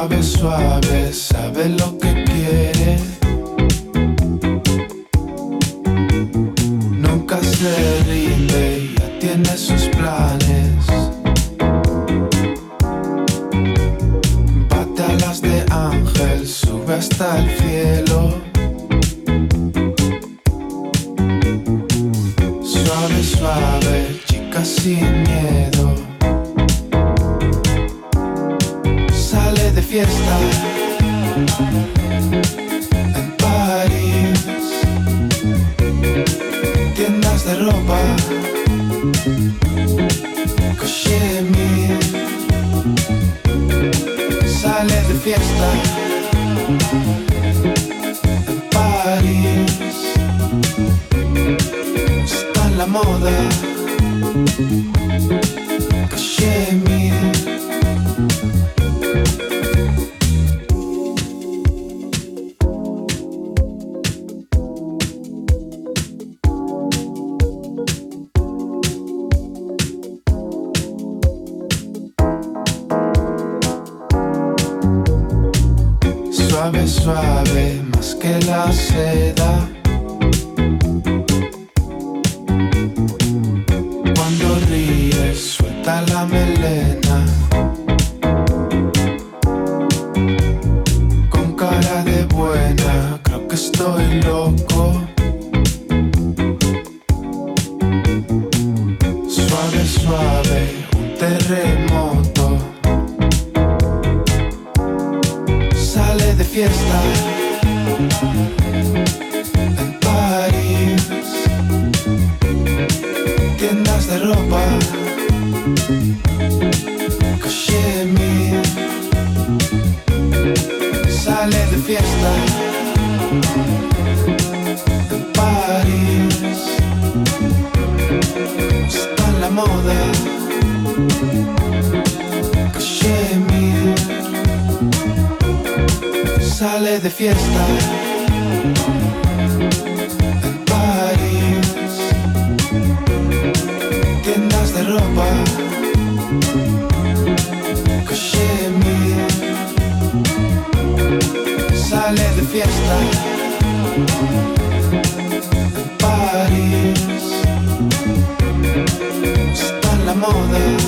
Suave, suave, sabe lo que quiere. Nunca se rinde, ya tiene sus planes. Bate alas de ángel, sube hasta el cielo. Suave, suave, chica sin miedo. Sale de fiesta en París, tiendas de ropa, cachemir. Sale de fiesta en París, está en la moda, cachemir. Suave, suave, más que la seda. Cuando ríes, suelta la melena. Con cara de buena, creo que estoy loco. Suave, suave, un terremoto. Sale de fiesta en París, tiendas de ropa, cachemir. Sale de fiesta en París, está en la moda, cachemir. Sale de fiesta en París, tiendas de ropa, cachemir. Sale de fiesta en París, está en la moda,